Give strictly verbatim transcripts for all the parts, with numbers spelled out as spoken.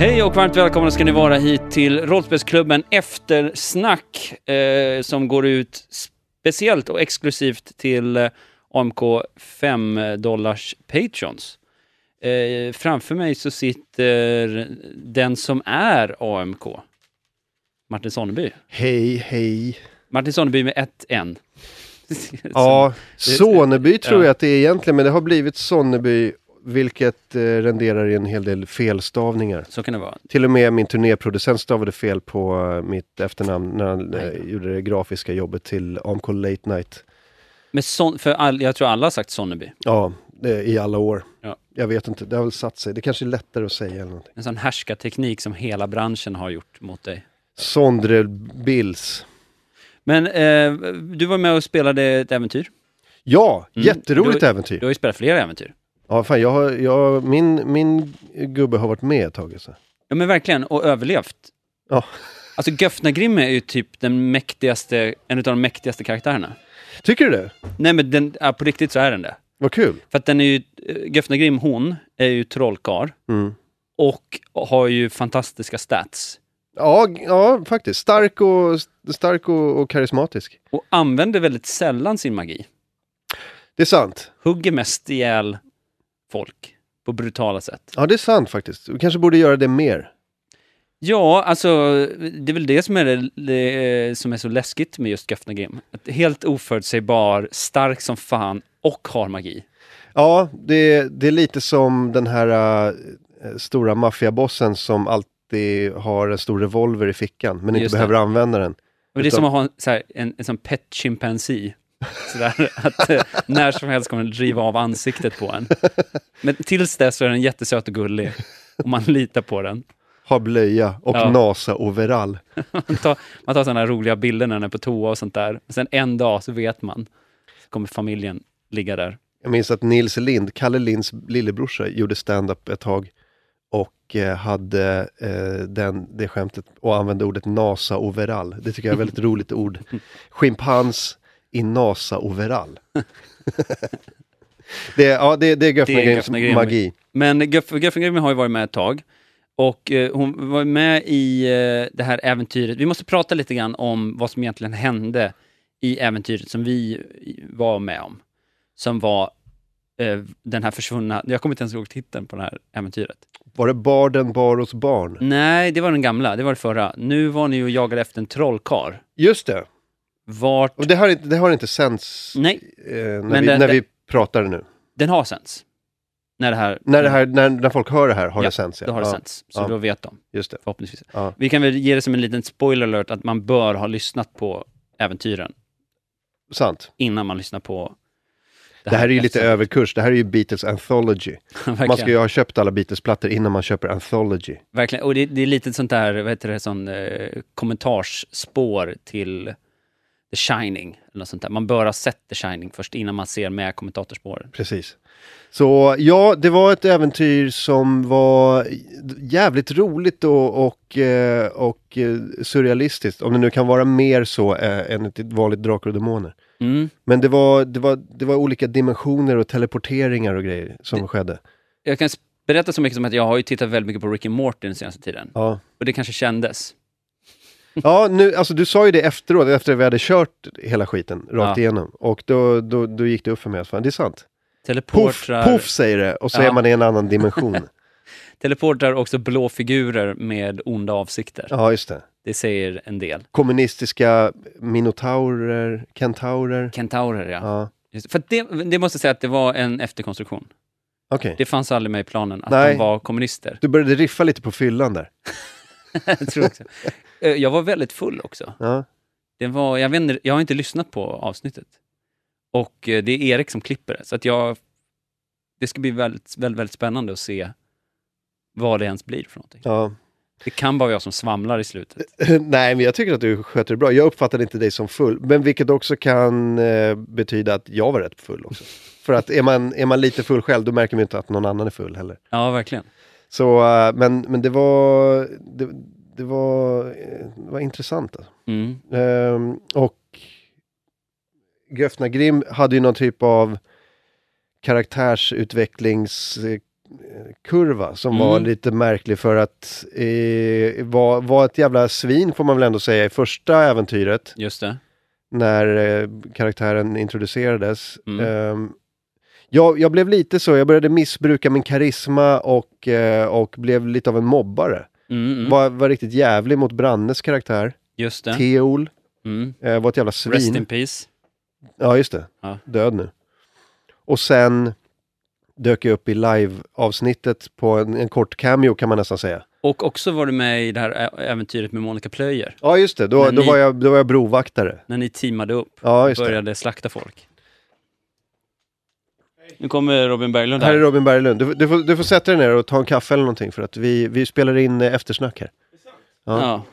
Hej och varmt välkomna ska ni vara hit till Rollspelsklubben Eftersnack eh, som går ut speciellt och exklusivt till eh, A M K fem dollars patrons. Eh, framför mig så sitter den som är A M K, Martin Sonneby. Hej, hej. Martin Sonneby med ett N. Ja, Sonneby tror jag att det är egentligen, men det har blivit Sonneby, vilket eh, renderar i en hel del felstavningar. Så kan det vara. Till och med min turnéproducent stavade fel på uh, mitt efternamn när han uh, gjorde det grafiska jobbet till A M K Late Night. Men son, för all, jag tror alla har sagt Sonneby. Ja, det, i alla år. Ja. Jag vet inte, det har väl satt sig. Det kanske är lättare att säga eller någonting. En sån härskarteknik som hela branschen har gjort mot dig. Sondre Bills. Men eh, du var med och spelade ett äventyr. Ja, mm. jätteroligt du, äventyr. Du har ju spelat flera äventyr. Ja, fan, jag har, jag, min, min gubbe har varit med ett tag. Så. Ja, men verkligen, och överlevt. Ja. Alltså, Göfnagrim är ju typ den mäktigaste, en av de mäktigaste karaktärerna. Tycker du det? Nej, men den, ja, på riktigt så är den det. Vad kul. För att den är ju, Göfnagrim, hon är ju trollkar. Mm. Och har ju fantastiska stats. Ja, ja faktiskt. Stark och, stark och, och karismatisk. Och använder väldigt sällan sin magi. Det är sant. Hugger mest ihjäl folk på brutala sätt. Ja, det är sant faktiskt. Vi kanske borde göra det mer. Ja, alltså det är väl det som är, det, det, som är så läskigt med just Göfnagrim. Helt oförutsägbar, stark som fan och har magi. Ja, det, det är lite som den här uh, stora maffiabossen som alltid har en stor revolver i fickan men inte just behöver det. använda den. Och det är som att ha en, så här, en, en sån pet chimpanzee. Sådär, att eh, när som helst kommer den driva av ansiktet på en. Men tills dess så är den jättesöt och gullig. Och man litar på den. Har blöja och ja. nasa overall. man tar, man tar sådana roliga bilder när den är på toa och sånt där. Och sen en dag så vet man. Så kommer familjen ligga där. Jag minns att Nils Lind, Kalle Linds lillebrorsa, gjorde stand-up ett tag. Och eh, hade eh, den, det skämtet och använde ordet nasa overall. Det tycker jag är ett väldigt roligt ord. Schimpans i nasa-overall. det, ja, det, det är Göfnagrims magi. Men Göfnagrim har ju varit med ett tag. Och eh, hon var med i eh, det här äventyret. Vi måste prata lite grann om vad som egentligen hände i äventyret som vi var med om. Som var eh, den här försvunna... Jag kommer inte ens ihåg titeln på det här äventyret. Var det Barden Baros barn? Nej, det var den gamla. Det var det förra. Nu var ni ju och jagade efter en trollkar. Just det. Vart... Och det har, det har inte sänds Nej. Eh, när, Men vi, den, när den, vi pratar nu. Den har sänds. När det här... När, det här, när, när folk hör det här har ja, det sänds. Ja, då har det ja. sänds. Så ja. då vet de. Just det. Förhoppningsvis. Ja. Vi kan väl ge det som en liten spoiler alert att man bör ha lyssnat på äventyren. Sant. Innan man lyssnar på... Det här, det här är ju lite överkurs. Det här är ju Beatles Anthology. Man ska ju ha köpt alla Beatles-plattor innan man köper Anthology. Verkligen. Och det, det är lite sånt där, vad heter det, sån eh, kommentarsspår till The Shining. Eller något sånt där. Man bör ha sett The Shining först innan man ser med kommentatorspåren. Precis. Så ja, det var ett äventyr som var jävligt roligt och, och, och surrealistiskt. Om det nu kan vara mer så äh, än ett vanligt Drakar och Demoner. Mm. Men det var, det, var, det var olika dimensioner och teleporteringar och grejer som det, skedde. Jag kan berätta så mycket som att jag har ju tittat väldigt mycket på Rick and Morty den senaste tiden. Ja. Och det kanske kändes. Ja, nu, alltså du sa ju det efteråt, efter vi hade kört hela skiten rakt ja. igenom. Och då, då, då gick det upp för mig. Alltså, det är sant. Teleportrar... Puff, puff säger det, och så ja. är man i en annan dimension. Teleportrar också blå figurer med onda avsikter. Ja, just det. Det säger en del. Kommunistiska minotaurer, kentaurer. Kentaurer, ja. ja. Just, för det, det måste säga att det var en efterkonstruktion. Okay. Det fanns aldrig med i planen att Nej. de var kommunister. Du började riffa lite på fyllan där. Jag tror också. Jag var väldigt full också. Ja. Det var, jag, vet inte, jag har inte lyssnat på avsnittet. Och det är Erik som klipper det. Så att jag... Det ska bli väldigt, väldigt, väldigt spännande att se vad det ens blir för någonting. Ja. Det kan bara vara jag som svamlar i slutet. Nej, men jag tycker att du sköter det bra. Jag uppfattade inte dig som full. Men vilket också kan eh, betyda att jag var rätt full också. För att är man, är man lite full själv, då märker man inte att någon annan är full heller. Ja, verkligen. Så, uh, men, men det var... Det, det var, det var intressant. Alltså. Mm. Um, och Göfnagrim hade ju någon typ av karaktärsutvecklings kurva som Mm. var lite märklig för att eh, var, var ett jävla svin får man väl ändå säga i första äventyret. Just det. När eh, karaktären introducerades. Mm. Um, jag, jag blev lite så, jag började missbruka min karisma och, eh, och blev lite av en mobbare. Mm, mm. Var, var riktigt jävlig mot Brannes karaktär. Just det. Teol Mm. eh, var ett jävla svin. Rest in peace. Ja, just det. Ja. Död nu. Och sen dök jag upp i live-avsnittet på en, en kort cameo kan man nästan säga. Och också var du med i det här ä- äventyret med Monica Plöjer. Ja, just det. Då, Men då, ni- var, jag, då var jag brovaktare. När ni teamade upp Ja, och just det. började slakta folk. Nu kommer Robin Berglund Här här. är Robin Berglund. Du, du, får, du får sätta dig ner och ta en kaffe eller någonting för att vi, vi spelar in eh, eftersnack här. Ja. Ja.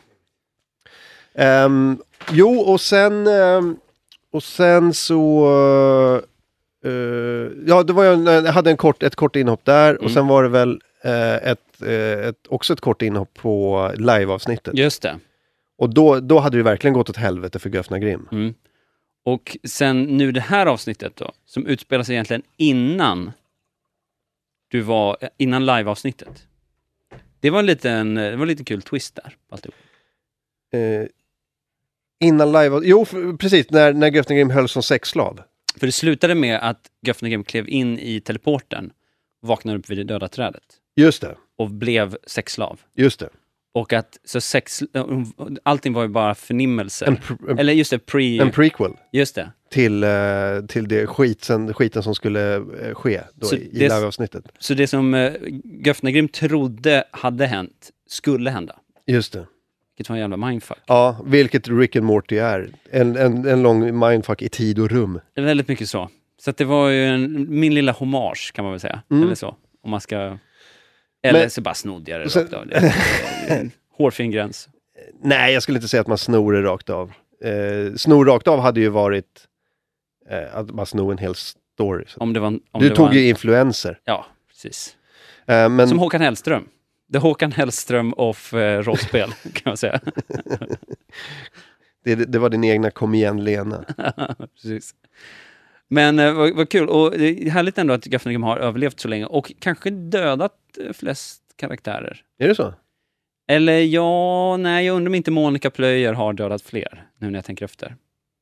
Ehm, jo, och sen ehm, och sen så eh, ja, det var jag, jag hade en kort, ett kort inhopp där och Mm. sen var det väl eh, ett, eh, ett, också ett kort inhopp på live-avsnittet. Just det. Och då, då hade det verkligen gått åt helvete för Göfna Grimm. Mm. Och sen nu det här avsnittet då, som utspelar sig egentligen innan du var, innan live-avsnittet. Det var en liten, det var en liten kul twist där. Alltihop. Eh, innan live... Jo, för, precis, när, när Göfna Grimm höll som sexslav. För det slutade med att Göfna Grimm klev in i teleporten, vaknade upp vid det döda trädet Just det, och blev sexslav. just det. Och att så sex, allting var ju bara förnimmelser. En, pr- en, Eller just det, pre... en prequel just det. till, eh, till det skiten, skiten som skulle eh, ske då Så i, i det- live-avsnittet. Så det som uh, Göfna Grimm trodde hade hänt, skulle hända. Just det. Vilket var en jävla mindfuck. Ja, vilket Rick and Morty är. En, en, en lång mindfuck i tid och rum. Det är väldigt mycket så. Så att det var ju en, min lilla hommage kan man väl säga. Mm. Eller så. Om man ska... Eller Men- så bara snodde jag det Sen- rakt av. Det är en hårfin gräns. Nej, jag skulle inte säga att man snor det rakt av. Eh, snor rakt av hade ju varit eh, att bara sno en hel story. Så. Om det var, en- om Du det tog var en, ju influenser. Ja, precis. Eh, men, Som Håkan Hellström. Det är Håkan Hellström of eh, rollspel, kan man säga. det, det var din egna kom igen Lena. Precis. Men eh, vad, vad kul. Och det är härligt ändå att Göfna Grimm har överlevt så länge. Och kanske dödat eh, flest karaktärer. Är det så? Eller ja, nej, jag undrar om inte Monica Plöjer har dödat fler. Nu när jag tänker efter.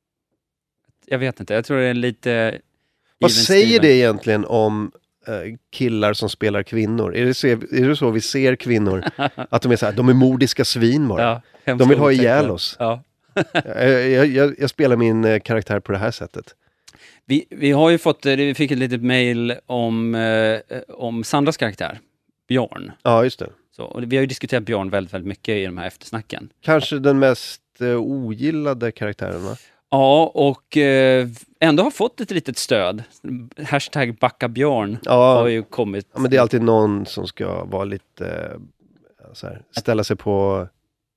Jag vet inte, jag tror det är lite... Vad even säger Steven. det egentligen om eh, killar som spelar kvinnor? Är det, så, är det så vi ser kvinnor? Att de är så här, de är mordiska svin bara. Ja, hemskt De vill ha otäcka. ihjäl oss. Ja. jag, jag, jag, jag spelar min eh, karaktär på det här sättet. Vi, vi har ju fått, eh, vi fick ett litet mejl om, eh, om Sandras karaktär, Björn. Ja, just det. Så, och vi har ju diskuterat Björn väldigt, väldigt mycket i de här eftersnacken. Kanske den mest eh, ogillade karaktären, va? Ja, och eh, ändå har fått ett litet stöd. Hashtag backa Björn Ja, har ju kommit. ja, men det är alltid någon som ska vara lite eh, så här, ställa sig på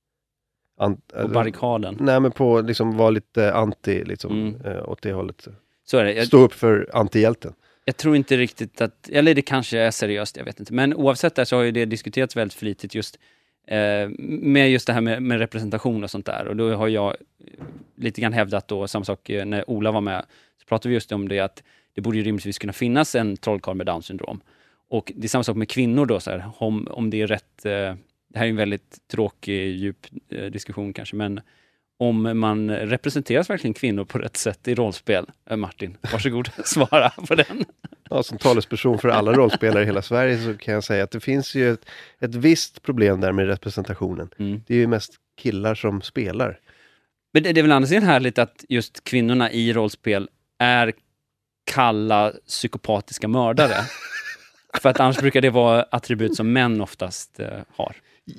an, på barrikaden. Nej, men på liksom vara lite anti liksom Mm. eh, åt det hållet. Så är det. Jag, Stå upp för antihjälten. jag tror inte riktigt att, eller det kanske är seriöst, jag vet inte. Men oavsett det så har ju det diskuterats väldigt flitigt just eh, med just det här med, med representation och sånt där. Och då har jag lite grann hävdat då, samma sak eh, när Ola var med, så pratade vi just om det att det borde ju rimligtvis kunna finnas en trollkarl med Down syndrom. Och det är samma sak med kvinnor då, så här, om, om det är rätt, eh, det här är en väldigt tråkig, djup eh, diskussion kanske, men om man representeras verkligen kvinnor på rätt sätt i rollspel. Eh, Martin, varsågod, svara på den. Ja, som talesperson för alla rollspelare i hela Sverige så kan jag säga att det finns ju ett, ett visst problem där med representationen. Mm. Det är ju mest killar som spelar. Men det, det är väl annars härligt att just kvinnorna i rollspel är kalla psykopatiska mördare. För att annars brukar det vara attribut som män oftast eh, har.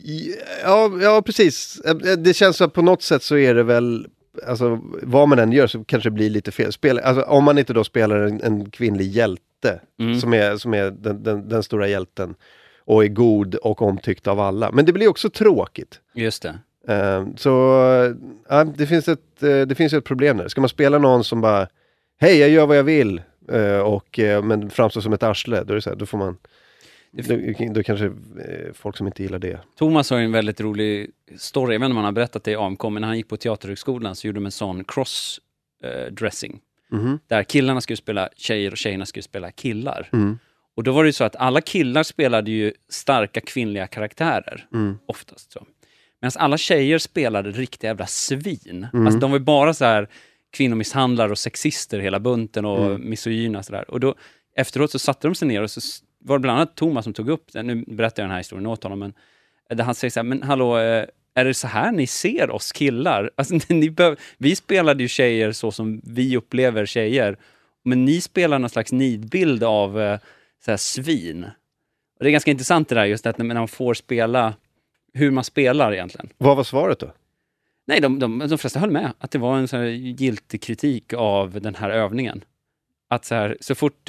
Ja, ja, precis. Det känns som att på något sätt så är det väl, alltså vad man än gör så kanske det blir lite fel. Spel, alltså, om man inte då spelar en, en kvinnlig hjälte Mm. som är, som är den, den, den stora hjälten och är god och omtyckt av alla. Men det blir också tråkigt. Just det. Uh, så ja, det finns ett uh, det finns ett problem där. Ska man spela någon som bara hej, jag gör vad jag vill uh, och uh, men framstår som ett arsle, då är det så här, då får man då, då kanske uh, folk som inte gillar det. Thomas har ju en väldigt rolig story, jag vet inte om han har berättat det i A M K, men när han gick på Teaterhögskolan så gjorde de en sån cross-dressing. Mhm. Där killarna skulle spela tjejer och tjejerna skulle spela killar. Mm. Och då var det ju så att alla killar spelade ju starka kvinnliga karaktärer. Mm. Oftast så. Medan alla tjejer spelade riktiga jävla svin. Mm. Alltså de var ju bara så här kvinnomisshandlare och sexister hela bunten och Mm. misogyna sådär. Och då efteråt så satte de sig ner och så var det bland annat Thomas som tog upp det. Nu berättar jag den här historien åt honom, men där han säger så här, men hallå, är det så här ni ser oss killar? Alltså, ni behöv, vi spelade ju tjejer så som vi upplever tjejer, men ni spelar någon slags nidbild av så här svin. Och det är ganska intressant det där, just att när man får spela hur man spelar egentligen. Vad var svaret då? Nej, de, de, de flesta höll med att det var en så här giltig kritik av den här övningen. Att så här, så fort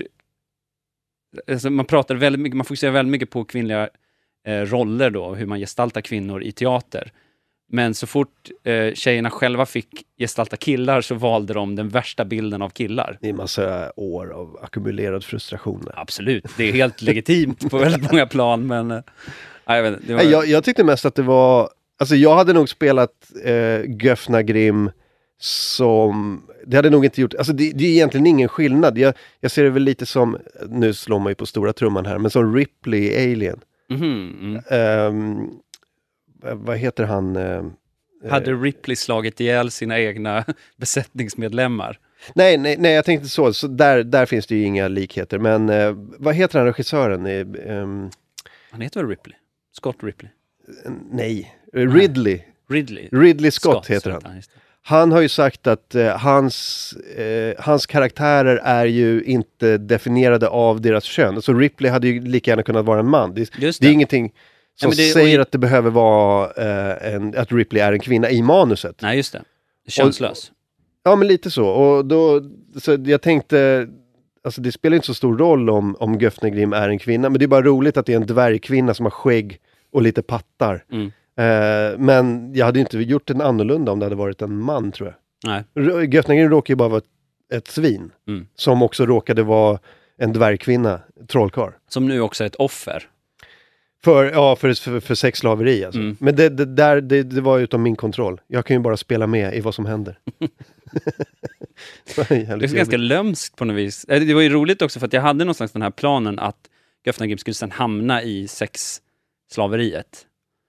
alltså man pratar väldigt mycket, man fokuserar väldigt mycket på kvinnliga eh, roller då, hur man gestaltar kvinnor i teater. Men så fort eh, tjejerna själva fick gestalta killar så valde de den värsta bilden av killar. Det är en massa år av ackumulerad frustration. Absolut, det är helt legitimt på väldigt många plan, men eh, jag, vet, det var... jag, jag tyckte mest att det var, alltså jag hade nog spelat eh, Göfna Grimm som, det hade nog inte gjort, alltså det, det är egentligen ingen skillnad. Jag, jag ser det väl lite som, nu slår man ju på stora trumman här, men som Ripley i Alien. Mm-hmm, mm. Um, vad heter han? Uh, Hade Ripley slagit ihjäl sina egna besättningsmedlemmar? Nej, nej, nej, jag tänkte så, så där, där finns det ju inga likheter, men uh, vad heter han regissören? Um, han heter väl Ripley? Scott Ripley? Nej, Ridley. Ridley. Ridley Scott, Scott heter han. han Han har ju sagt att eh, hans, eh, hans karaktärer är ju inte definierade av deras kön. Så Ripley hade ju lika gärna kunnat vara en man. Det, det. det är ingenting som ja, det, säger och... att det behöver vara eh, en, att Ripley är en kvinna i manuset. Nej, just det. Könslös. Och, ja, men lite så. Och då, så jag tänkte, alltså det spelar inte så stor roll om, om Göfne Grimm är en kvinna. Men det är bara roligt att det är en dvärgkvinna som har skägg och lite pattar. Mm. Uh, men jag hade inte gjort den annorlunda om det hade varit en man, tror jag. Nej. Göfne Grimm råkade ju bara vara ett, ett svin. Mm. Som också råkade vara en dvärgkvinna, trollkarl. Som nu också är ett offer. För, ja, för, för, för sexslaveri alltså. Mm. Men det, det, där, det, det var utom min kontroll. Jag kan ju bara spela med i vad som händer. Det är ganska lömskt på något vis. Det var ju roligt också för att jag hade någonstans den här planen att Göfne Grimm skulle sedan hamna i sexslaveriet.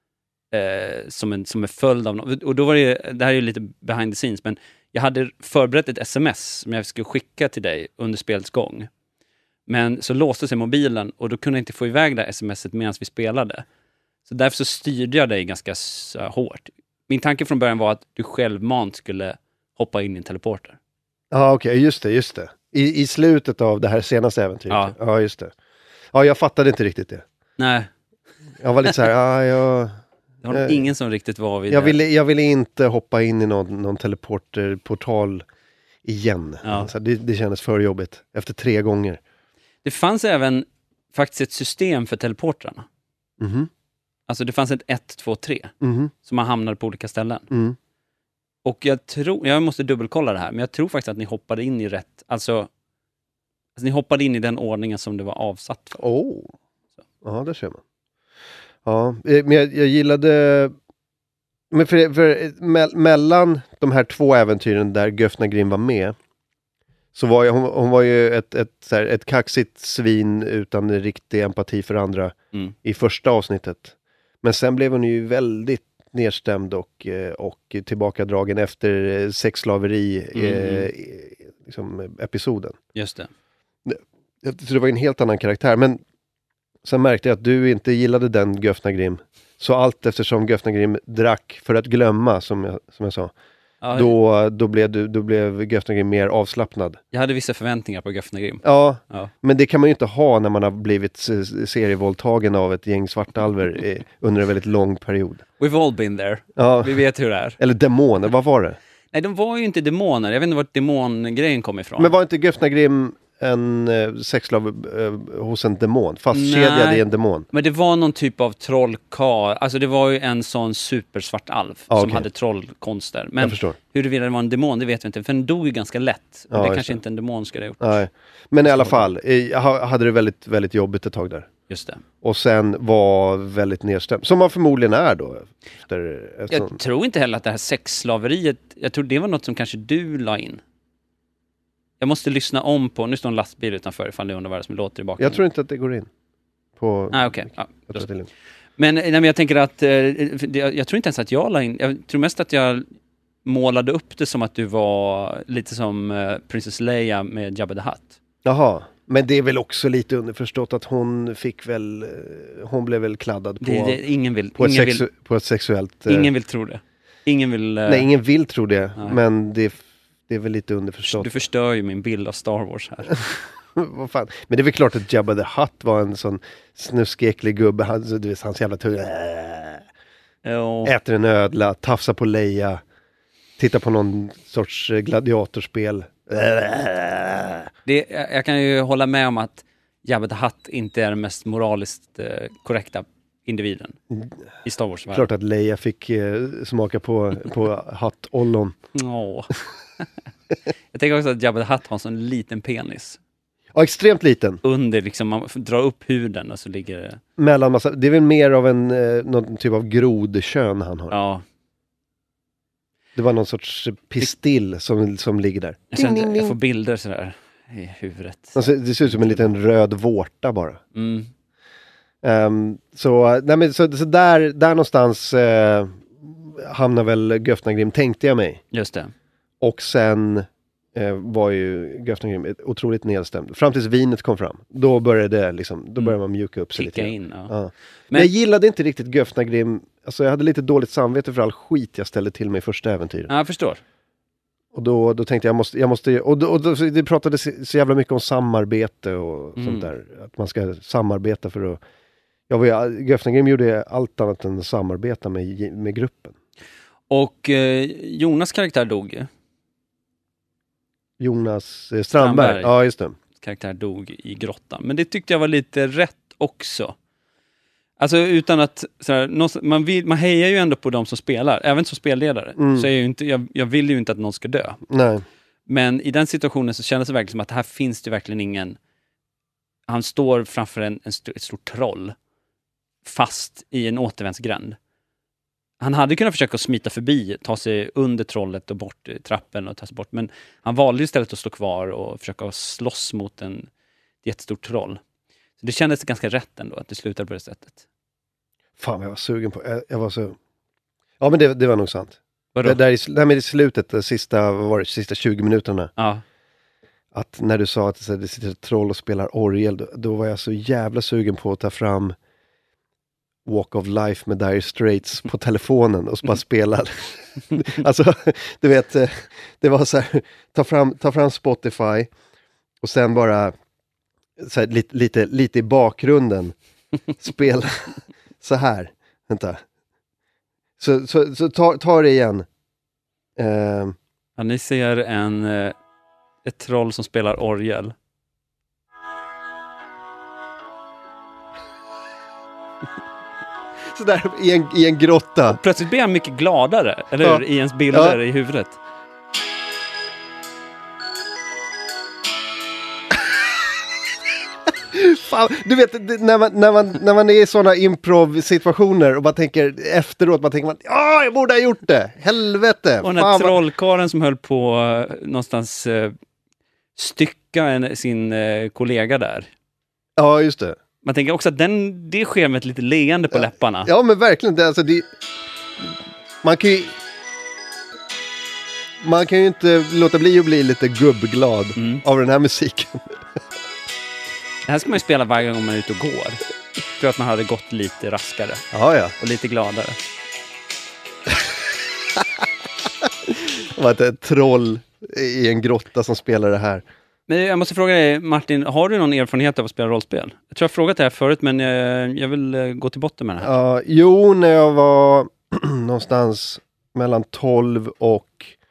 Eh, som, en, som en följd av något. Och då var det, det här är ju lite behind the scenes, men jag hade förberett ett sms som jag skulle skicka till dig under spelets gång. Men så låste sig mobilen och då kunde jag inte få iväg det här smset medan vi spelade. Så därför så styrde jag dig ganska så hårt. Min tanke från början var att du självmant skulle hoppa in i en teleporter. Ja, okej, okay, just det, just det. I, I slutet av det här senaste äventyret. Ja. ja, just det. Ja, jag fattade inte riktigt det. Nej. Jag var lite så här, ja, jag... Det var eh, ingen som riktigt var vid jag det. Ville, jag ville inte hoppa in i någon, någon teleporterportal igen. Ja. Alltså, det, det kändes för jobbigt. Efter tre gånger. Det fanns även faktiskt ett system för teleportrarna. Mm-hmm. Alltså det fanns ett ett, två, tre. Mm-hmm. Som man hamnade på olika ställen. Mm. Och jag tror, jag måste dubbelkolla det här, men jag tror faktiskt att ni hoppade in i rätt, alltså, alltså ni hoppade in i den ordningen som det var avsatt för. Oh. Ja, det ser man. Ja, men jag, jag gillade, men för, för me, mellan de här två äventyren där Göfne Grimm var med, så var jag, hon, hon var ju ett, ett, så här, ett kaxigt svin utan riktig empati för andra mm. i första avsnittet. Men sen blev hon ju väldigt nedstämd och, och tillbakadragen efter sexslaveri mm. eh, liksom, episoden. Just det. Så det var en helt annan karaktär, men sen märkte jag att du inte gillade den Göfne Grimm. Så allt eftersom Göfne Grimm drack för att glömma, som jag, som jag sa, ja, då, då blev, du, då blev Göfne Grimm mer avslappnad. Jag hade vissa förväntningar på Göfne Grimm. Ja, ja, men det kan man ju inte ha när man har blivit serievåldtagen av ett gäng svartalver under en väldigt lång period. We've all been there. Ja. Vi vet hur det är. Eller demoner, vad var det? Nej, de var ju inte demoner. Jag vet inte vart demongrejen kom ifrån. Men var inte Göfne Grimm en eh, sexslav eh, hos en demon, fastkedjad i en demon? Men det var någon typ av trollkarl. Alltså det var ju en sån supersvart alv ah, som okay. hade trollkonster. Men huruvida det var en demon, det vet vi inte. För den dog ju ganska lätt. Och ja, det kanske det. inte en demon skulle ha gjort. Nej. Men i alla fall, jag hade det väldigt, väldigt jobbigt ett tag där. Just det. Och sen var väldigt nedstämd. Som man förmodligen är då. Efter jag sån... tror inte heller att det här sexslaveriet, jag tror det var något som kanske du la in. Jag måste lyssna om på, nu står en lastbil utanför ifall det undrar vad som låter i bakgrunden. Jag tror inte att det går in. På... Ah, okej. Okay. Ja, jag, tror men, nej, men jag tänker att, eh, jag, jag tror inte ens att jag la in, jag tror mest att jag målade upp det som att du var lite som eh, Princess Leia med Jabba the Hutt. Jaha, men det är väl också lite underförstått att hon fick väl, hon blev väl kladdad på, det, det, ingen vill, på, ingen ett, sexu- vill, på ett sexuellt... Ingen vill tro det. Ingen vill... Nej, ingen vill tro det, nej. Men det, det är väl lite underförstått. Du förstör ju min bild av Star Wars här. Vad fan? Men det är väl klart att Jabba the Hutt var en sån snuskeklig gubbe, han, du vet, hans jävla tunga. Jo. Äter en ödla, tafsar på Leia, tittar på någon sorts gladiatorspel. Det, jag kan ju hålla med om att Jabba the Hutt inte är den mest moraliskt eh, korrekta individen i Star Wars. Klart att Leia fick eh, smaka på, på Hutt-ollon. Åh. Jag tänker också att Jabba the Hutt har en sån liten penis. Ja, extremt liten. Under, liksom, man drar upp huden och så ligger det... Mellan massa, det är väl mer av en, eh, någon typ av grodkön han har. Ja. Det var någon sorts pistill som, som ligger där. Jag, ding, ding, ding. Jag får bilder sådär i huvudet. Alltså, det ser ut som en liten röd vårta bara. Mm. Um, så nej men, så, så där, där någonstans eh, hamnar väl Göfnagrim, tänkte jag mig. Just det. Och sen eh, var ju Göfnagrim otroligt nedstämd. Fram tills vinet kom fram. Då började det liksom, då började man mjuka upp sig Kicka lite. In, ja. Ja. Men, men jag gillade inte riktigt Göfnagrim. Alltså jag hade lite dåligt samvete för all skit jag ställde till mig i första äventyret. Ja, jag förstår. Och då, då tänkte jag, jag måste, jag måste och, då, och då, det pratade så, så jävla mycket om samarbete och Mm. sånt där. Att man ska samarbeta för att... Jag var, Göfnagrim gjorde allt annat än samarbeta med, med gruppen. Och eh, Jonas karaktär dog ju. Jonas eh, Strandberg. Strandberg. Ja, just det. Karaktär dog i grottan. Men det tyckte jag var lite rätt också. Alltså utan att såhär, man, vill, man hejar ju ändå på de som spelar. Även som spelledare. Mm. Så är jag, ju inte, jag, jag vill ju inte att någon ska dö. Nej. Men i den situationen så kändes det verkligen som att här finns det verkligen ingen... Han står framför en, en st- ett stort troll. Fast i en återvändsgränd. Han hade kunnat försöka smita förbi, ta sig under trollet och bort i trappen och ta sig bort. Men han valde istället att stå kvar och försöka slåss mot en jättestort troll. Så det kändes ganska rätt ändå att det slutade på det sättet. Fan, jag var sugen på... Jag, jag var så... Ja, men det, det var nog sant. Vadå? Det där i, nej, men i slutet, de sista, vad var det, sista tjugo minuterna. Ja. Att när du sa att så, det sitter ett troll och spelar orgel, då, då var jag så jävla sugen på att ta fram Walk of Life med Dire Straits på telefonen och bara spela. Alltså, du vet, det var så här, ta fram, ta fram Spotify och sen bara så här, lite, lite, lite i bakgrunden spela så här. Vänta. Så, så, så ta, ta det igen. Uh, Ja, ni ser en, eh, ett troll som spelar orgel. så där i en, i en grotta. Plötsligt blir han mycket gladare, eller Ja. hur? I ens bilder Ja. i huvudet. Fan, du vet, det- när man, när man, när man är i sådana improv-situationer och man tänker efteråt, man tänker man, ja, jag borde ha gjort det, helvete. Och den här Fan, vad- trollkaren som höll på eh, någonstans eh, stycka en, sin eh, kollega där. Ja, just det. Man tänker också att den, det sker med ett lite leende på läpparna. Ja, men verkligen, det, alltså, det, man kan ju man kan ju inte låta bli att bli lite gubbglad Mm. av den här musiken. Det här ska man ju spela varje gång man är ute och går. Jag tror att man hade gått lite raskare Ja, ja. och lite gladare. Det var ett troll i en grotta som spelar det här. Men jag måste fråga dig, Martin, har du någon erfarenhet av att spela rollspel? Jag tror jag har frågat det här förut, men jag, jag vill eh, gå till botten med det här. Ja, jo, när jag var någonstans mellan tolv och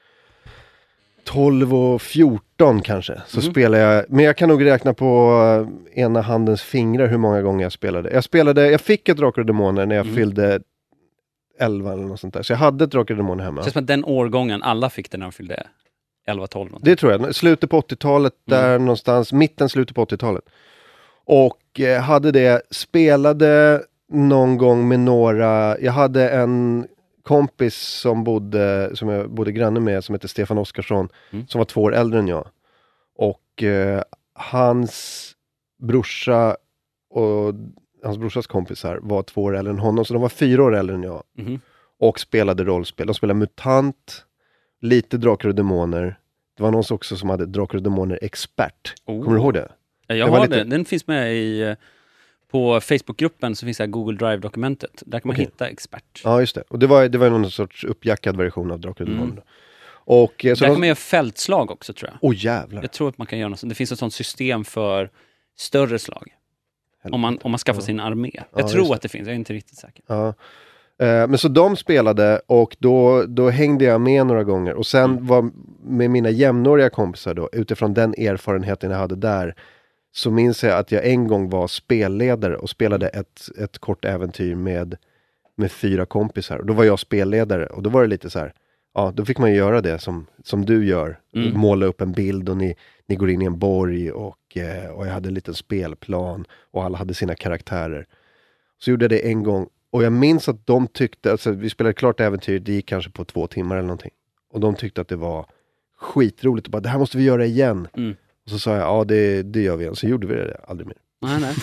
tolv och fjorton kanske, så Mhm. spelade jag, men jag kan nog räkna på ena handens fingrar hur många gånger jag spelade. Jag spelade, jag fick ett Drakar och Demoner när jag Mm. fyllde elva eller något sånt där, så jag hade ett Drakar och Demoner Det hemma. känns som att den årgången, alla fick det när de fyllde elva tolv. Det tror jag, slutet på åttiotalet, där Mm. någonstans, mitten, slutet på åttiotalet. Och eh, hade det, spelade någon gång med några, jag hade en kompis som bodde, som jag bodde granne med, som heter Stefan Oskarsson, Mm. som var två år äldre än jag. och eh, hans brorsa och hans brorsas kompisar var två år äldre än honom, så de var fyra år äldre än jag. Mhm. Och spelade rollspel. De spelade MUTANT, lite Drakar och Demoner. Det var någon också som hade Drakar och Demoner expert. Oh. Kommer du ihåg det? Jag Det var har lite- det. Den finns med i... eh, På Facebookgruppen så finns det här Google Drive-dokumentet. Där kan man Okej. hitta expert. Ja, just det. Och det var, det var någon sorts uppjackad version av Drakar och Mm. Demoner. Och eh, så Där de... kan man göra fältslag också, tror jag. Åh jävlar. Jag tror att man kan göra något sånt. Det finns ett sånt system för större slag. Om man, om man skaffar Ja. sin armé. Ja, Jag just tror det. att det finns, jag är inte riktigt säker. Ja. Eh, men så de spelade och då, då hängde jag med några gånger. Och sen Mm. var med mina jämnåriga kompisar då, utifrån den erfarenheten jag hade där, så minns jag att jag en gång var spelledare och spelade ett, ett kort äventyr med, med fyra kompisar. Och då var jag spelledare och då var det lite så här, ja, då fick man ju göra det som, som du gör. Mm. Måla upp en bild och ni, ni går in i en borg och, eh, och jag hade en liten spelplan och alla hade sina karaktärer. Så gjorde jag det en gång och jag minns att de tyckte, alltså vi spelade klart äventyr, det gick kanske på två timmar eller någonting. Och de tyckte att det var skitroligt och bara, det här måste vi göra igen. Mm. Och så sa jag, ja det, det gör vi igen. Så gjorde vi det aldrig mer. Nej, nej.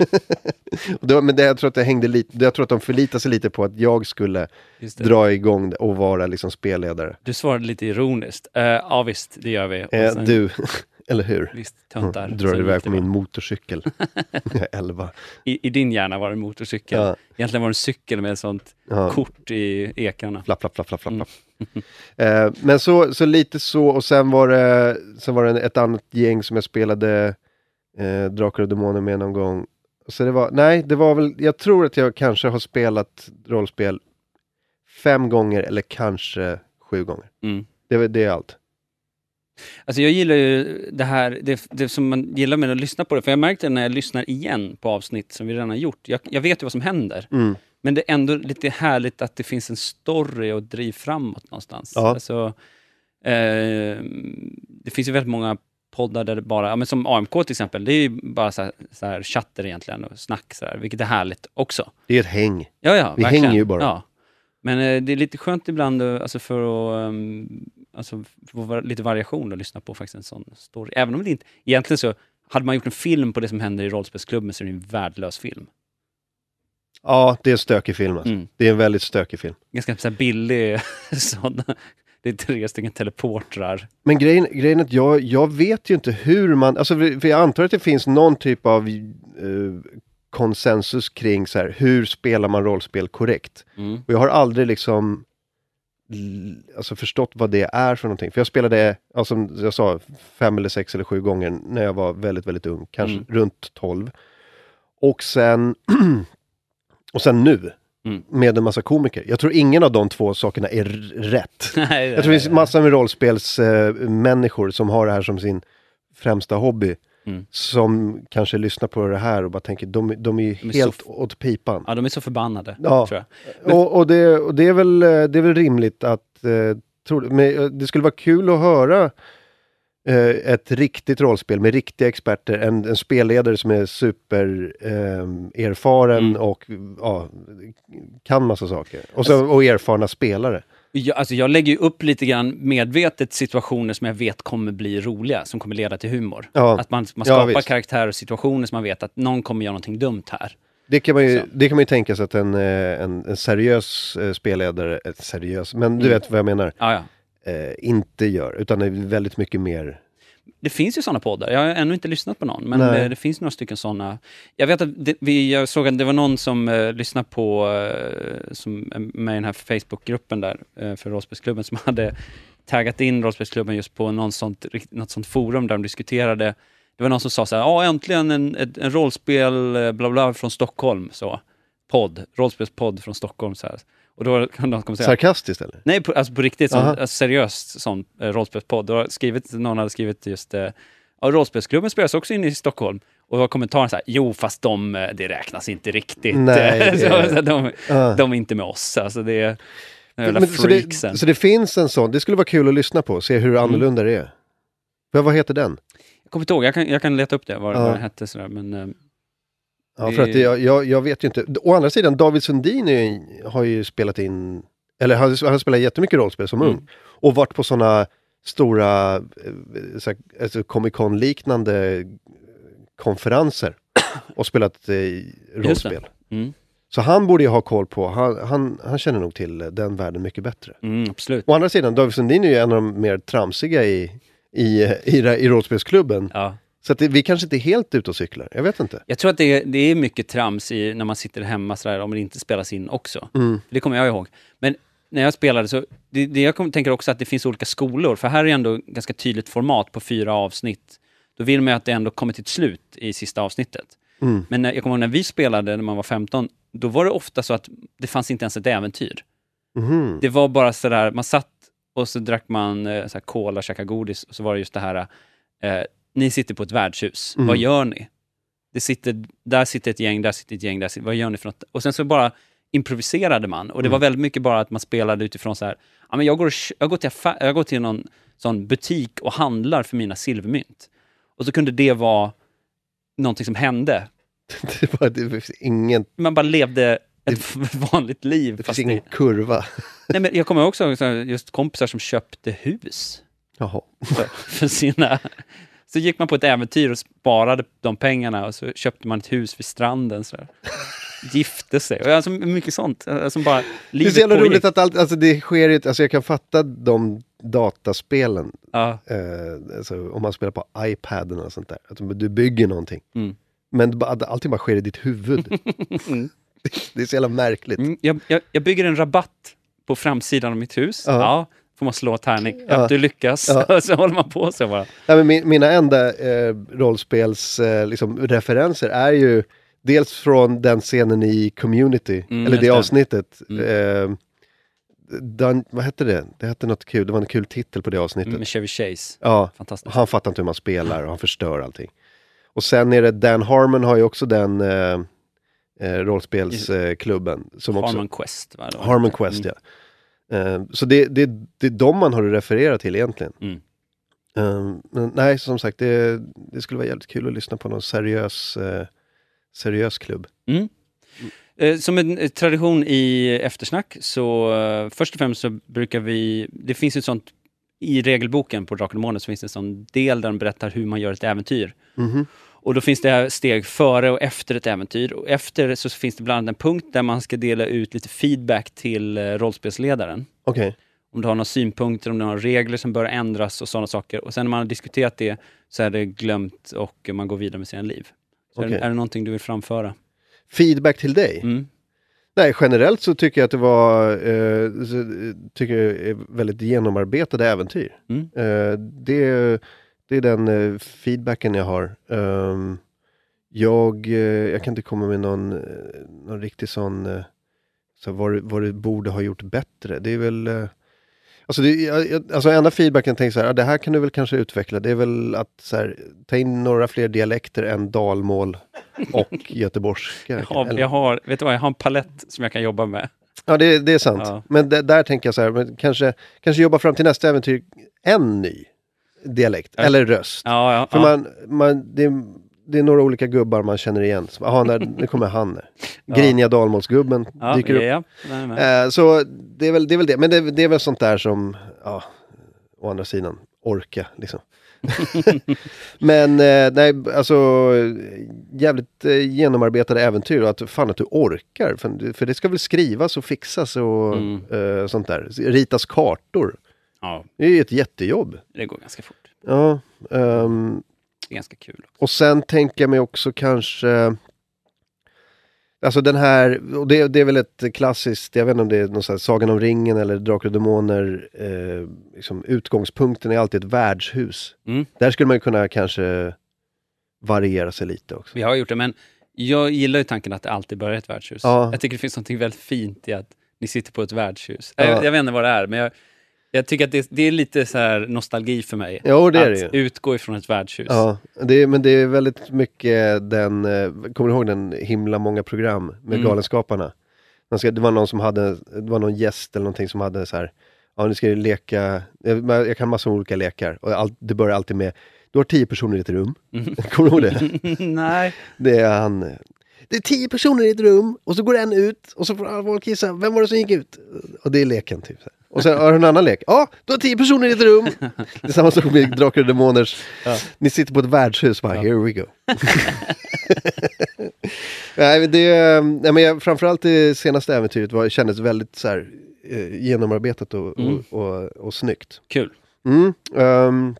Och det var, men det, jag tror att det hängde lite, jag tror att de förlitade sig lite på att jag skulle Just det. dra igång det och vara liksom spelledare. Du svarade lite ironiskt. Uh, ja visst, det gör vi. Och Eh, sen- du, eller hur? Visst, töntar. Drar Så iväg gick på det min bra. motorcykel. Jag är elva. I, I din hjärna var det en motorcykel. Ja. Egentligen var det en cykel med ett sånt Ja. kort i ekarna. Flapp, flapp, flapp, flapp, flapp. Mm. eh, men så, så lite så, och sen var det, sen var det ett annat gäng som jag spelade eh, Drakar och Demoner med någon gång. Så det var, nej, det var väl, jag tror att jag kanske har spelat rollspel fem gånger eller kanske sju gånger. Mm. Det, var- det är allt. Alltså jag gillar ju det här, det, det som man gillar med att lyssna på det. För jag märkte när jag lyssnar igen på avsnitt som vi redan har gjort. Jag, jag vet ju vad som händer. Mm. Men det är ändå lite härligt att det finns en story och driv framåt någonstans. Ja. Alltså, eh, det finns ju väldigt många poddar där det bara, ja, men som A M K till exempel, det är ju bara så här, så här chatter egentligen och snack så här, vilket är härligt också. Det är ett häng. Ja, ja, Vi verkligen. hänger ju bara. Ja. Men eh, det är lite skönt ibland eh, alltså för att um, alltså, få va- lite variation och lyssna på faktiskt en sån story. Även om det inte, egentligen så hade man gjort en film på det som händer i rollspelsklubben så är det en värdelös film. Ja, det är en stökig film alltså. Mm. Det är en väldigt stökig film. Ganska så här billig sådana. Det är tre stycken teleportrar. Men grejen, grejen är att jag, jag vet ju inte hur man, alltså för jag antar att det finns någon typ av eh, konsensus kring så här, hur spelar man rollspel korrekt? Mm. Och jag har aldrig liksom l- alltså förstått vad det är för någonting. För jag spelade, alltså, som jag sa, fem eller sex eller sju gånger när jag var väldigt, väldigt ung. Kanske Mm. runt tolv. Och sen och sen nu Mm. med en massa komiker. Jag tror ingen av de två sakerna är r- rätt. Nej, Jag tror det finns massor med rollspelsmänniskor eh, människor som har det här som sin främsta hobby. Mm. Som kanske lyssnar på det här och bara tänker, de, de är ju De är så helt f- åt pipan. Ja, de är så förbannade, Ja. tror jag. Och, och, det, och det, är väl, eh, det är väl rimligt att, eh, tro, men eh, det skulle vara kul att höra eh, ett riktigt rollspel med riktiga experter, en, en spelledare som är super eh, erfaren Mm. och ja, kan massa saker. Och, så, och erfarna spelare. Jag, alltså jag lägger ju upp lite grann medvetet situationer som jag vet kommer bli roliga, som kommer leda till humor. Ja. Att man, man Ja, skapar visst. karaktärer och situationer som man vet att någon kommer göra någonting dumt här. Det kan man ju, Så. det kan man ju tänka sig att en, eh, en, en seriös eh, spelledare, ett seriös, men du Mm. vet vad jag menar, Ja, ja. eh, inte gör, utan det är väldigt mycket mer. Det finns ju sådana poddar. Jag har ännu inte lyssnat på någon, men Nej. det, det finns några stycken sådana. Jag vet att det, vi, jag såg att det var någon som eh, lyssnade på eh, som, eh, med i den här Facebookgruppen där eh, för rollspelsklubben som hade taggat in rollspelsklubben just på någon sånt, rikt- något sånt forum där de diskuterade. Det var någon som sa så här, ja äntligen en, en, en rollspel eh, bla bla från Stockholm, så podd, rollspelspodd från Stockholm så här. Och då kan de komma säga, Sarkastiskt eller? nej, på, alltså på riktigt, sån, Aha. alltså seriöst sån eh, rollspelspodd. Då har skrivit, någon hade skrivit just, eh, ja, rollspelsklubben spelas också in i Stockholm. Och då var kommentaren så här, jo fast de, eh, det räknas inte riktigt. Nej, det- så, så de, Ja. de är inte med oss, alltså det är den jävla Men, så, det, freaksen. så det finns en sån, det skulle vara kul att lyssna på, se hur annorlunda det är. Vad, vad heter den? Jag kommer inte ihåg, jag kan, jag kan leta upp det, vad, Ja. vad den hette sådär, men eh, Ja, Det- för att det, jag, jag, jag vet ju inte. Å andra sidan, David Sundin är, ju- har ju spelat in, eller han, han har spelat jättemycket rollspel som Mm. ung. Och varit på såna stora så här, alltså Comic Con-liknande konferenser och spelat eh, rollspel. Mm. Så han borde ju ha koll på, han, han, han känner nog till den världen mycket bättre. Mm, absolut. Å andra sidan, David Sundin är ju en av de mer tramsiga i, i, i, i, i rollspelsklubben. Ja. Så att det, vi kanske inte är helt ute och cyklar, jag vet inte. Jag tror att det, det är mycket trams i, när man sitter hemma sådär, om det inte spelas in också. Mm. Det kommer jag ihåg. Men när jag spelade så, det, det jag kom, tänker också att det finns olika skolor. För här är ändå ganska tydligt format på fyra avsnitt. Då vill man ju att det ändå kommer till ett slut i sista avsnittet. Mm. Men när, jag kommer ihåg när vi spelade när man var femton, då var det ofta så att det fanns inte ens ett äventyr. Mm. Det var bara sådär, man satt och så drack man eh, så här cola, käka godis och så var det just det här, eh, ni sitter på ett värdshus, Mm. vad gör ni? Det sitter, där sitter ett gäng, där sitter ett gäng, där sitter, vad gör ni för något? Och sen så bara improviserade man, och det Mm. var väldigt mycket bara att man spelade utifrån så här, ja men jag går, och, jag går till affär, jag går till någon sån butik och handlar för mina silvermynt. Och så kunde det vara någonting som hände. Det var det finns ingen, Man bara levde ett vanligt liv. det finns fast ingen det, kurva. nej, men jag kommer också ihåg så här, just kompisar som köpte hus Jaha. för, för sina... Så gick man på ett äventyr och sparade de pengarna och så köpte man ett hus vid stranden. Så där. Gifte sig. Och alltså mycket sånt. Alltså bara, Det är så jävla roligt att allt, alltså det sker ju, alltså jag kan fatta de dataspelen, Ja. eh, alltså om man spelar på iPaden och sånt där, att du bygger någonting. Mm. Men att allting bara sker i ditt huvud. Mm. Det är så jävla märkligt. Mm, jag, jag, jag bygger en rabatt på framsidan av mitt hus. Ja. Ja, får man slå tärning. Ja, Ja. du lyckas. Ja. Så håller man på så bara. Nej, men min, mina enda eh, rollspels eh, liksom, referenser är ju dels från den scenen i Community, Mm, eller just det det. avsnittet. Mm. Eh, den, vad hette det? Det hette något kul, det var en kul titel på det avsnittet. Mm, med Chevy Chase. Ja, Fantastiskt. han fattar inte hur man spelar och han förstör allting. Och sen är det Dan Harmon har ju också den eh, eh, rollspelsklubben. Eh, som också, Harmon Quest. Va? Harmon Quest, Mm. ja. Eh, så det, det, det är de man har att referera till egentligen. Mm. Eh, men nej, som sagt, det, det skulle vara jävligt kul att lyssna på någon seriös, eh, seriös klubb. Mm. Eh, Som en eh, tradition i eftersnack så eh, först och främst så brukar vi, det finns ju ett sånt i regelboken på Drakar och Demoner, så finns det en sån del där de berättar hur man gör ett äventyr. Mhm. Och då finns det steg före och efter ett äventyr. Och efter så finns det bland annat en punkt där man ska dela ut lite feedback till eh, rollspelsledaren. Okej. Om du har några synpunkter, om du har regler som bör ändras och sådana saker. Och sen när man har diskuterat det så är det glömt och man går vidare med sina liv. Så är, det, Okej. är det någonting du vill framföra? Feedback till dig? Mm. Nej, generellt så tycker jag att det var eh, så, eh, tycker jag är väldigt genomarbetade äventyr. Mm. Eh, det, det är den eh, feedbacken jag har. Um, jag, eh, jag kan inte komma med någon, eh, någon riktig sån, eh, så vad, du- vad du borde ha gjort bättre. Det är väl, eh, alltså, det, jag, jag, alltså enda feedbacken jag tänker så här, ah, det här kan du väl kanske utveckla. Det är väl att så här, ta in några fler dialekter än dalmål och göteborgska. Jag har, Eller- jag har, vet du vad, jag har en palett som jag kan jobba med. Ja, det, det är sant. Ja. Men d- där tänker jag så här, men kanske, kanske jobba fram till nästa äventyr en ny dialekt, Ja. eller röst. Ja, ja, För ja. man, man, det, är- det är några olika gubbar man känner igen. Som, Jaha, när, nu kommer han. Ja. Griniga dalmålsgubben Ja, dyker upp. ja, nej, nej. Eh, så det är, väl, det är väl det. Men det, det är väl sånt där som, ja, å andra sidan, orka liksom. Men eh, nej, alltså jävligt eh, genomarbetade äventyr och att fan att du orkar. För, för det ska väl skrivas och fixas och Mm. eh, sånt där. Ritas kartor. Ja, Det är ju ett jättejobb. det går ganska fort. Ja, ehm, Det är ganska kul också. och sen tänker jag mig också kanske, alltså den här, och det, det är väl ett klassiskt, jag vet inte om det är någon sån här Sagan om ringen eller Drakar och Demoner, eh, liksom, utgångspunkten är alltid ett värdshus. Mm. Där skulle man kunna kanske variera sig lite också. Vi har gjort det, men jag gillar ju tanken att det alltid börjar i ett värdshus. Ja. Jag tycker det finns något väldigt fint i att ni sitter på ett värdshus. Ja. Jag, jag vet inte vad det är, men jag, jag tycker att det, det är lite så här nostalgi för mig. Jo, det är att det ju. utgå ifrån ett värdshus. Ja, det är, men det är väldigt mycket den, eh, kommer du ihåg den himla många program med Mm. Galenskaparna? Man ska, det var någon som hade, det var någon gäst eller någonting som hade så här, ja nu ska jag leka, jag, jag kan massa olika lekar och allt, det börjar alltid med, du har tio personer i ett rum. Mm. Kommer du ihåg det? Nej. Det är han, det är tio personer i ett rum och så går en ut och så får alla folk gissa, vem var det som gick ut? Och det är leken typ. Så här. Och sen har du en annan lek. Ja, ah, du har tio personer i ett rum. Det är samma sak med Drakar och Demoners. Ja. Ni sitter på ett värdshus. Bara, ja. Here we go. Nej, det, nej, men jag, framförallt det senaste äventyret var, kändes väldigt så här, eh, genomarbetat och, mm. och, och, och snyggt. Kul. Mm, um,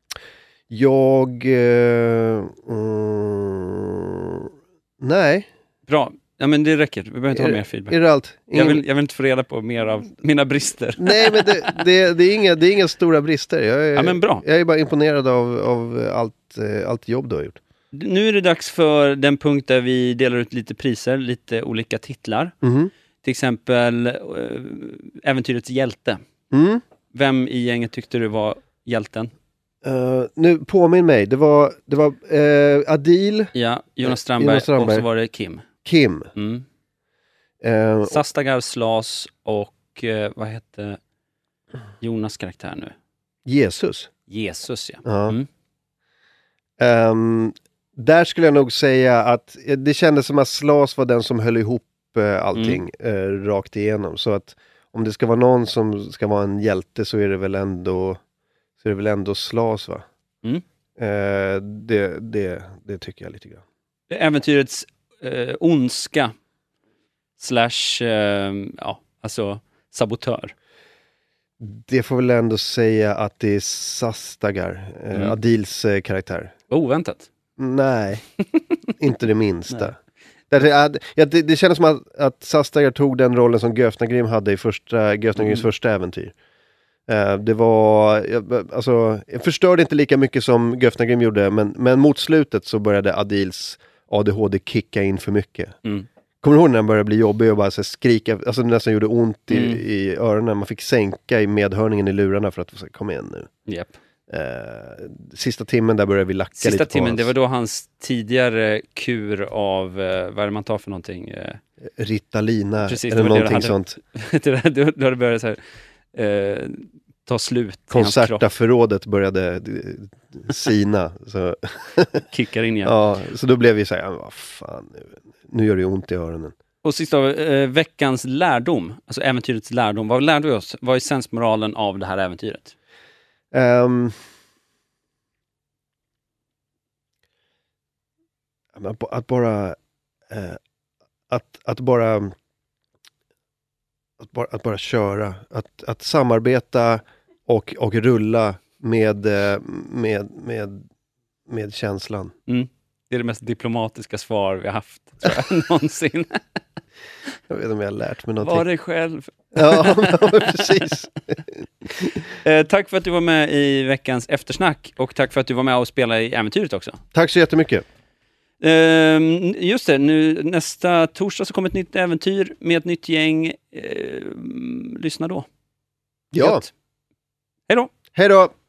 jag... Uh, uh, nej. Bra. Ja, men det räcker. Vi behöver inte ha mer feedback. Är det allt? Ingen... Jag, vill, jag vill inte få reda på mer av mina brister. Nej, men det, det, det, är, inga, det är inga stora brister. Jag är, ja, men bra. Jag är bara imponerad av, av allt, allt jobb du har gjort. Nu är det dags för den punkt där vi delar ut lite priser, lite olika titlar. Mm. Till exempel äh, Äventyrets hjälte. Mm. Vem i gänget tyckte du var hjälten? Uh, nu påminn mig, det var, det var uh, Adil. Ja, Jonas Strandberg, Jonas Strandberg. Och så var det Kim. Kim. Mm. Uh, Sastagar, Slas och uh, vad hette Jonas karaktär nu? Jesus. Jesus, ja. Ja. Mm. Um, där skulle jag nog säga att det kändes som att Slas var den som höll ihop uh, allting mm. uh, rakt igenom. Så att om det ska vara någon som ska vara en hjälte så är det väl ändå så är det väl ändå Slas, va? Mm. Uh, det, det, det tycker jag lite grann. Äventyrets uh, ondska slash uh, ja, alltså sabotör. Det får väl ändå säga att det är Sastagar, mm. eh, Adils eh, karaktär. Oväntat. Nej, inte det minsta. Det, ja, det, det kändes som att, att Sastagar tog den rollen som Göfnagrim hade i första, Göfnagrims mm. första äventyr. Uh, det var, jag, alltså, jag förstörde inte lika mycket som Göfnagrim gjorde, men, men mot slutet så började Adils A D H D kicka in för mycket. Mm. Kommer du ihåg när den började bli jobbig och bara så här, skrika, alltså det nästan gjorde ont i, mm. i öronen. Man fick sänka i medhörningen i lurarna för att så, kom igen nu. Yep. Uh, sista timmen där började vi lacka sista lite timmen, på hans. Det var då hans tidigare kur av, uh, vad är det man tar för någonting? Uh, Ritalina, precis, eller någonting hade, sånt. Då hade det börjat så här, uh, ta slut. Konsertaförrådet började sina. Så. Kickar in igen. Ja, så då blev vi så här, vad fan, nu, nu gör det ont i öronen. Och sista, uh, veckans lärdom, alltså äventyrets lärdom. Vad lärde vi oss? Vad är sensmoralen av det här äventyret? Um, att bara uh, att, att bara att bara att bara köra, att, att samarbeta och, och rulla med med med med känslan. Mm. Det är det mest diplomatiska svar vi har haft, tror jag, någonsin. Jag vet inte om jag har lärt mig någonting. Var dig själv. Ja, precis. eh, tack för att du var med i veckans eftersnack. Och tack för att du var med och spelade i äventyret också. Tack så jättemycket. Eh, just det, nu nästa torsdag så kommer ett nytt äventyr med ett nytt gäng. Eh, lyssna då. Ja. Hej då. Hej då.